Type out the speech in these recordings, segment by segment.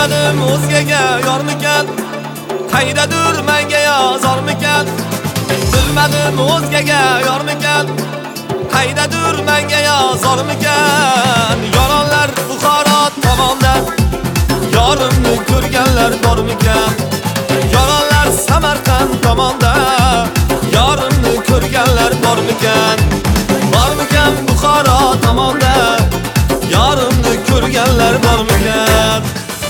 Bilmadim o'zgaga yormikan, qaydadir menga yozormikan. Bilmadim o'zgaga yormikan, qaydadir menga yozormikan. Yoronlar Buxoro tomonda yorimni ko'rganlar bormikan. Yoronlar Samarqand tomonda yorimni ko'rganlar bormikan. Bormikan Buxoro tomonda yorimni ko'rganlar bormikan.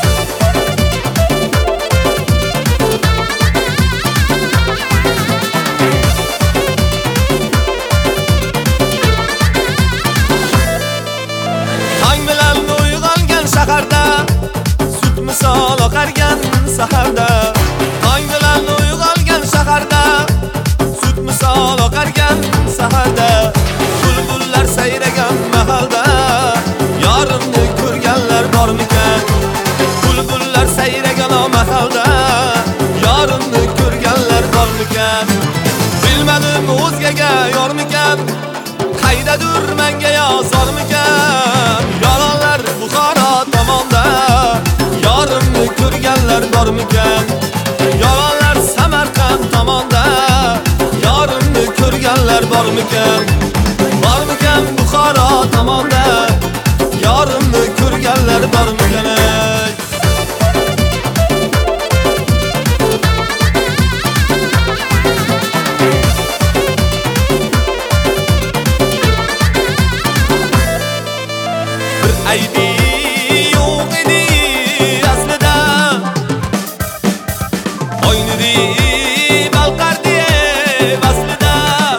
Tong bilan uyg'ongan shaharda sut misol oqargan saharda. Tong bilan uyg'ongan shaharda sut misol oqargan saharda. Bulbullar sayragan mahalda yorimni ko'rganlar bormikan. Bulbullar sayragan mahalda yorimni ko'rganlar bormikan. Bilmadim o'zgaga yormikan, qaydadir menga yozormikan. Yoronlar Buxoro tomonda yorimni ko'rganlar bormikan. Yoronlar Samarqand tomonda yorimni ko'rganlar bormikan. Bormikan Buxoro tomonda yorimni ko'rganlar bormikan. Aybi yo'q edi aslida, o'ynadi balqardi aslida.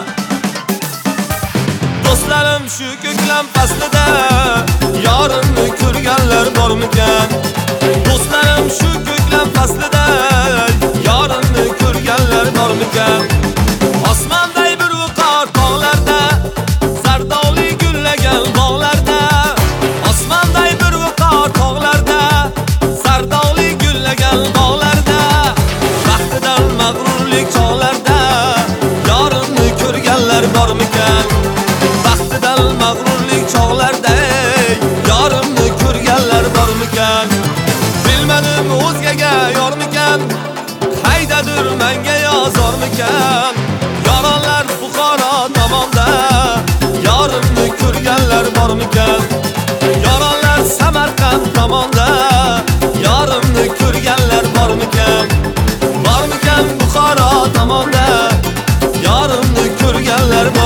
Do'stlarim shu ko'klam faslida yorimni ko'rganlar bormikan. Do'stlarim shu ko'klam faslida yorimni ko'rganlar bormikan. Osmonday bir viqor tog'larda zardoli gullagan bog'larda. Osmonday bir viqor tog'larda zardoli gullagan bog'larda. Baxtidan mag'rurlik chog'larda yorimni ko'rganlar bormikan. Baxtidan mag'rurlik chog'larda yorimni ko'rganlar bormikan. Bilmadim o'zgaga yormikan, qaydadir menga yozormikan. Yoronlar Buxoro tomonda yorimni ko'rganlar bormikan. Yoronlar Samarqand tomonda yorimni ko'rganlar bormikan. Bormikan Buxoro tomonda yorimni ko'rganlar